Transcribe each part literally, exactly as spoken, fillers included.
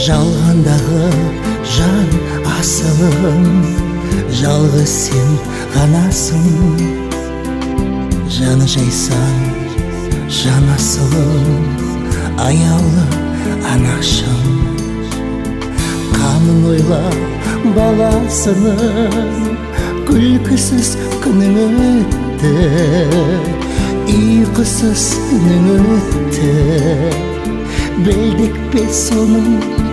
жалғандағы жан асылым, жалғыз сен ғанасың. Жаны жайсан жан асылым, аяулы анашым. Қамын ойлап баласының, күлкісіз күнің өтті, ұйқысыз түнің өтті. Білдік пе соның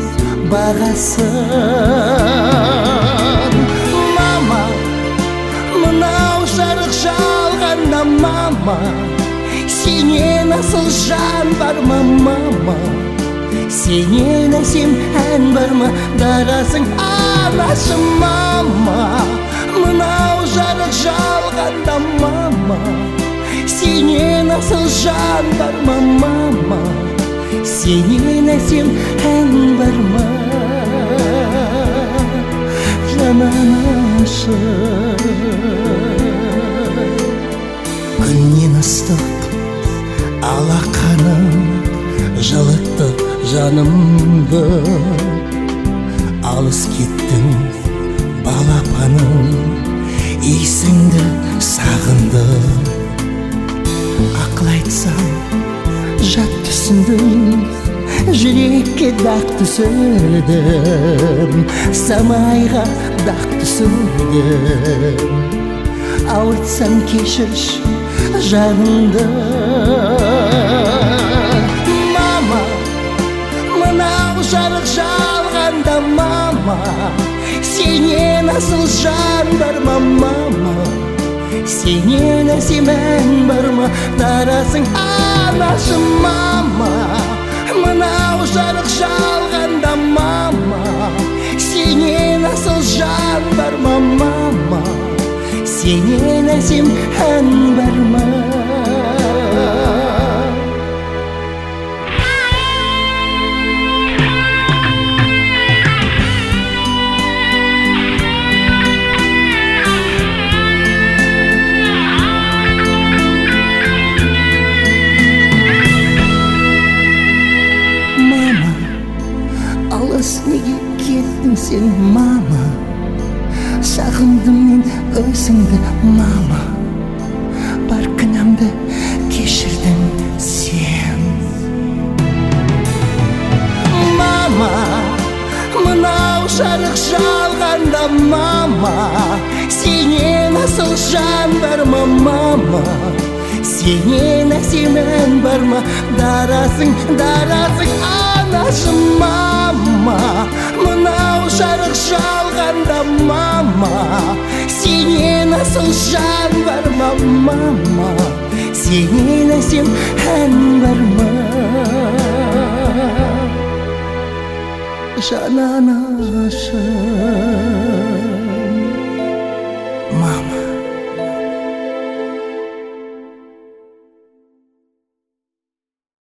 бағасын? Мама, мынау жарық жалғанда мама, сенен асыл жан бар ма мама? Сенен әсем ән бар ма, дарасың анашым мама? Мынау жарық жалғанда мама, сенен асыл жан бар ма мама? Сенен әсем ән бар ма, жан анашым? Күннен ыстық алақаным жылытты жанымды. Алыс кеттің балапаным, есіңді сағынды. Ақыл айтсам жат түсіндім, жүрекке дақ түсірдім, самайға дақ түсірдім. Ауыртсам кешірші жанымды. Мама, мынау жарық жалғанда мама, сенен асыл жан бар ма мама? Сенен әсем ән бар ма, дарасың анашым мама? Мынау жарық жалғанда мама, сенен асыл жан бар ма мама? Сенен әсем ән бар ма? Неге кеттің сен мама? Сағындым мен өзіңді мама. Бар кінәмді кешірдің сен. Мама, мынау жарық жалғанда мама, сенен асыл жан бар ма мама? Сенен әсем ән бар ма, дарасың, дарасың анашым мама? Мынау жарық жалғанда мама, сенен асыл жан бар ма мама? Сенен әсем ән бар ма, жан анашым?